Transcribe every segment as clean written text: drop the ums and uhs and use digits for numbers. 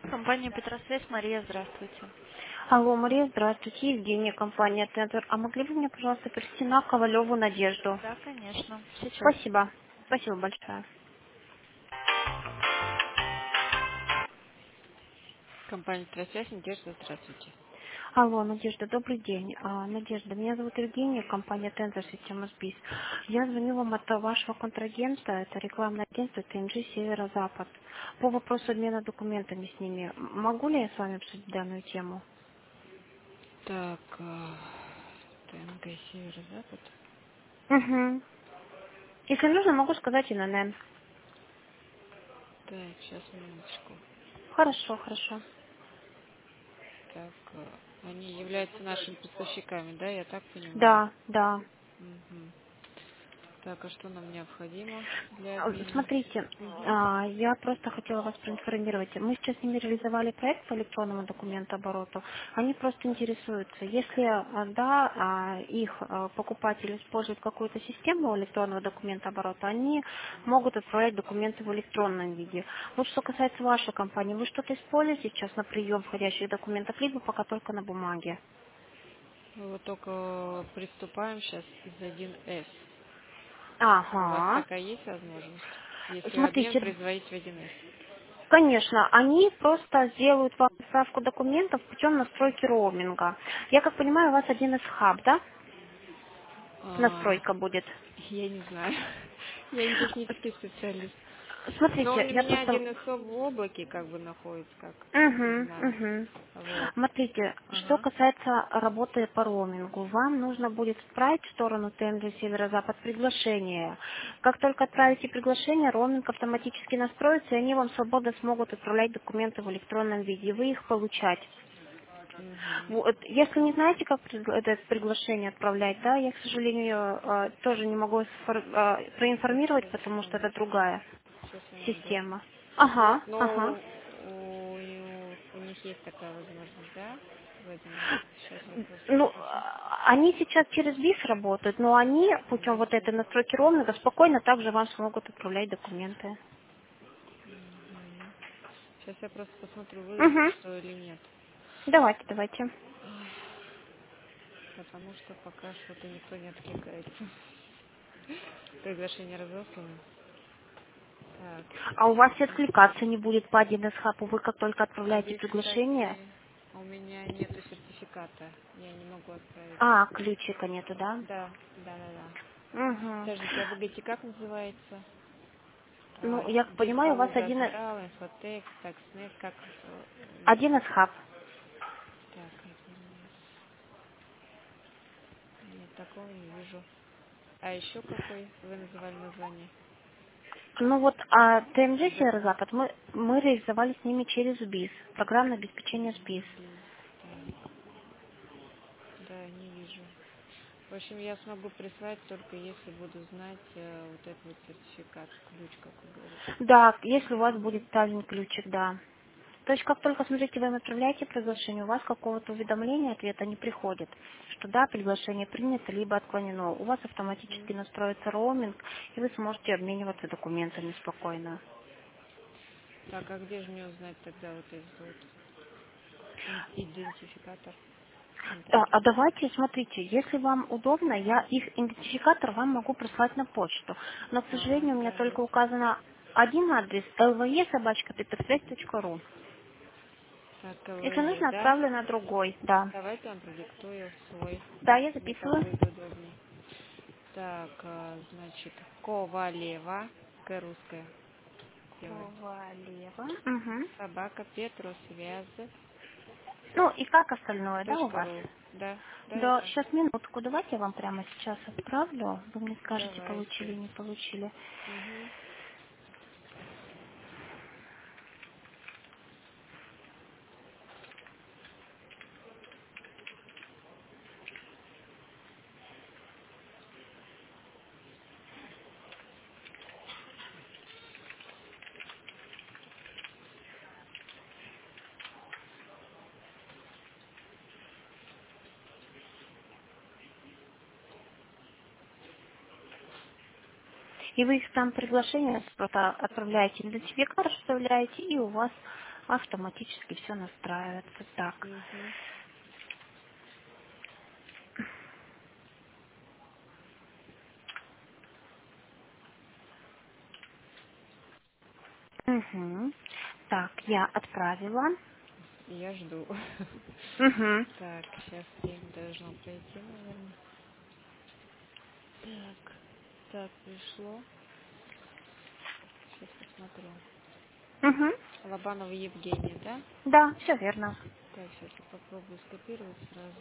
Компания Петросвязь, Мария, здравствуйте. Алло, Мария, здравствуйте. Евгения, компания Центр. А могли бы мне, пожалуйста, перевести на Ковалеву Надежду? Да, конечно. Сейчас. Спасибо. Спасибо большое. Компания Петросвязь, Надежда, здравствуйте. Алло, Надежда, добрый день. Надежда, меня зовут Евгения, компания Центр Система СБИС. Я звоню вам от вашего контрагента, это рекламное агентство ТНЖ Северо-Запад, по вопросу обмена документами с ними. Могу ли я с вами обсудить данную тему? Так, ТНГ Северо-Запад. Угу. Если нужно, могу сказать ИНН. Так, сейчас, минуточку. Хорошо, хорошо. Так, они являются нашими поставщиками, да, я так понимаю? Да, да. Мгм. Так, а что нам необходимо для обмена? Смотрите, Угу. я просто хотела вас проинформировать. Мы сейчас с ними реализовали проект по электронному документообороту. Они просто интересуются, если да, их покупатели используют какую-то систему электронного документооборота, они могут отправлять документы в электронном виде. Вот что касается вашей компании, вы что-то используете сейчас на прием входящих документов, либо пока только на бумаге? Мы вот только приступаем сейчас из 1С. У вас Ага. такая есть возможность? Если обмен Смотрите, производить в 1С? конечно, они просто сделают вам справку документов путем настройки роуминга. Я как понимаю, у вас один из хаб, да? А, Настройка будет. я не знаю. Я не технический специалист. Но он Смотрите, у я меня просто... один особо в облаке как бы находится, как я Угу, знаю. угу. Вот. Смотрите, что Ага. касается работы по роумингу, вам нужно будет отправить в сторону ТНЖ Северо-Запад приглашение. Как только отправите приглашение, роуминг автоматически настроится, и они вам свободно смогут отправлять документы в электронном виде, и вы их получать. Угу. Вот. Если не знаете, как это приглашение отправлять, да, я, к сожалению, тоже не могу проинформировать, Сейчас, потому что это секунду. другая Сейчас я найду. система. Вот, Ага, ага. но у них есть такая возможность, да? В 1С. Сейчас я просто Ну, скажу. они сейчас через БИС работают, но они путем вот этой настройки роуминга спокойно также вам смогут отправлять документы. Угу. Сейчас я просто посмотрю, выдастся Угу. что или нет. Давайте, давайте. Потому что пока что-то никто не откликается. Приглашение разослано. Так, А у вас и секунду. откликаться не будет по 1С хабу. Вы как только А отправляете здесь, приглашение, кстати, у меня нету сертификата. Я не могу отправить. ключика нету, да? Да, да, да, да. Угу. Подождите, а вы говорите, как называется? Ну, я Здесь понимаю, у вас Калуга один, Астрал, Инфотекс, Такснет, как... один из хаб. так, 1С. Нет, такого не вижу. А еще какой вы называли название? Ну вот, ТМЖ З. Северо-Запад мы реализовали с ними через БИС, программное обеспечение СБИС. Без. Так, да, не вижу. В общем, я смогу прислать только если буду знать вот этот вот сертификат, ключ, как вы говорите. Да, если у вас будет тазин ключик, да. То есть как только, смотрите, вы им отправляете приглашение, у вас какого-то уведомления, ответа не приходит, что да, приглашение принято, либо отклонено. У вас Мгм. автоматически настроится роуминг, и вы сможете обмениваться документами спокойно. Так, а где же мне узнать тогда вот этот вот идентификатор А контрагента? давайте, смотрите, если вам удобно, я их идентификатор вам могу прислать на почту. Но, к Ага, сожалению, у меня только давайте. указано один адрес lve@petersвязь.ру. Так, Если КВЕ, нужно, да? отправлю на другой, да. Давайте я вам продиктую свой. Да, я Мне так записываю. будет удобней. Так, значит, Ковалева, К русская, делаем. Ковалева. Угу. Собака Петросвязь. Ну и как остальное, да, у вас? .ру. Да, да, да, Да, да. сейчас минутку, давайте я вам прямо сейчас отправлю. Вы мне скажете, получили, Давайте. не получили. Угу. И вы их там приглашение просто отправляете, идентификатор вставляете, и у вас автоматически все настраивается. Так. Угу. Угу. Так, я отправила. Я жду. Угу. Так, сейчас время должно пройти, наверное. Так, так, пришло. Сейчас посмотрю. Угу. Лобанова Евгения, да? Да, все верно. Так, сейчас я попробую скопировать сразу.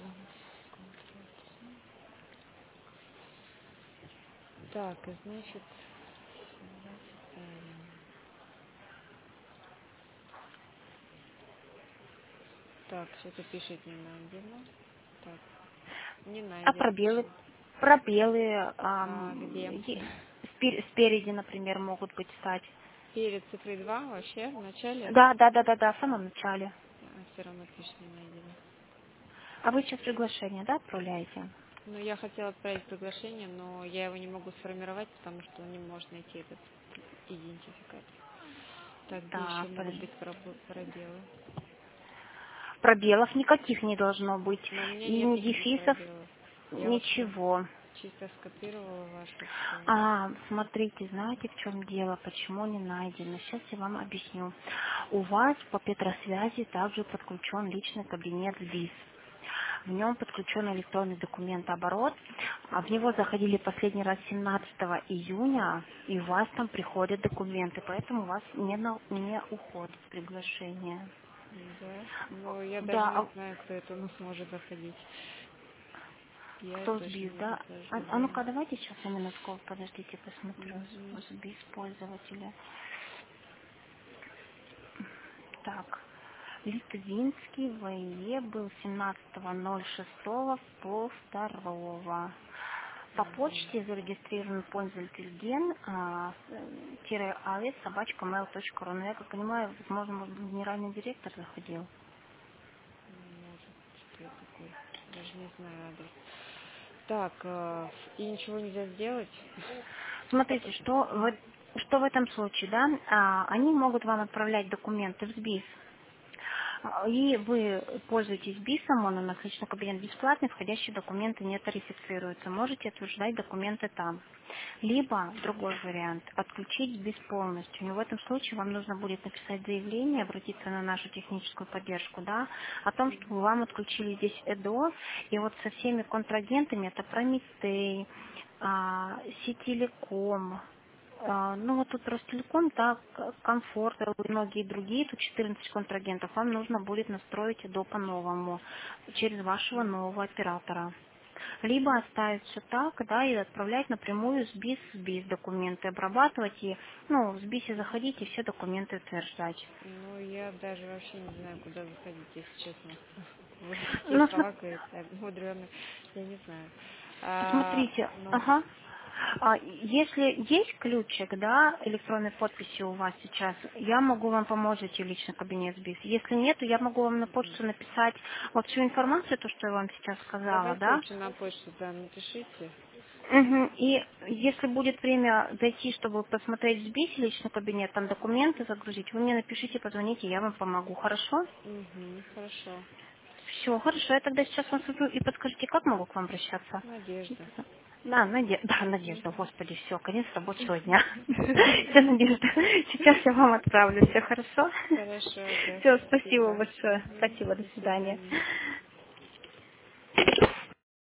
Так, и значит, давайте ставим. Так, что-то пишет не найдено. Так, не А найдено пробелы? пишет. Пробелы А где? спереди, например, могут быть стать. Перед цифрой 2 вообще в начале? Да, да, да, да, да, в самом начале. Все равно пишет не найдено. А вы сейчас приглашение, да, отправляете? Ну, я хотела отправить приглашение, но я его не могу сформировать, потому что он не может найти этот идентификатор. Так, где еще Так, могут подожди. быть пробелы? Пробелов никаких не должно быть. Но у меня И нет ни никаких дефисов, пробелов. Я вот ничего. чисто скопировала ваше все. А, смотрите, знаете, в чем дело, почему не найдено? Сейчас я вам объясню. У вас по Петросвязи также подключен личный кабинет БИС. В нем подключен электронный документооборот, а в него заходили последний раз 17 июня, и у вас там приходят документы, поэтому у вас не уходит приглашение. Да? Но я даже Да, не знаю, кто это у нас может заходить. Я кто точно сбис, не да? захожу, А да. ну-ка, давайте сейчас на минутку, подождите, посмотрю. Угу. Сбис пользователя. Так, Литвинский ВЕ был 17.06 по 2. По Угу. почте зарегистрирован пользователь ген _as@mail.ru. Но я как понимаю, возможно, генеральный директор заходил. Может, что я такой. Даже не знаю адрес. Так, и ничего нельзя сделать? Смотрите, что в этом случае, да, они могут вам отправлять документы в СБИС, и вы пользуетесь БИСом, он у нас личный кабинет бесплатный, входящие документы не тарифицируются. Можете утверждать документы там. Либо, другой вариант, отключить БИС полностью. Но в этом случае вам нужно будет написать заявление, обратиться на нашу техническую поддержку, да, о том, что вам отключили здесь ЭДО, и вот со всеми контрагентами, это Прометей, Сетелеком, ну вот тут Ростелеком, да, Комфорт и многие другие, тут 14 контрагентов, вам нужно будет настроить ЭДО по-новому, через вашего нового оператора. Либо оставить все так, да, и отправлять напрямую с БИС в БИС документы, обрабатывать и, ну, в БИСе заходить и все документы утверждать. Ну, я даже вообще не знаю, куда заходить, если честно. Вы такие Ну, слова говорите, мудреные, я не знаю. смотрите, Ну, ага. Если есть ключик, да, электронной подписи у вас сейчас, я могу вам помочь зайти в личный кабинет БИС. Если нет, то я могу вам на почту написать вот всю информацию, то, что я вам сейчас сказала, давайте да. лучше на почту, да, напишите. Мгм. И если будет время зайти, чтобы посмотреть в БИСе личный кабинет, там документы загрузить, вы мне напишите, позвоните, я вам помогу, хорошо? Угу, хорошо. Все, хорошо, я тогда сейчас вам скажу и подскажите, как могу к вам обращаться? Надежда. Да, да, Угу. Надежда, господи, все, конец рабочего дня. Все, Надежда, сейчас я вам отправлю, все хорошо? Хорошо, да, Все, спасибо спасибо. большое, Угу. спасибо, до До свидания. свидания.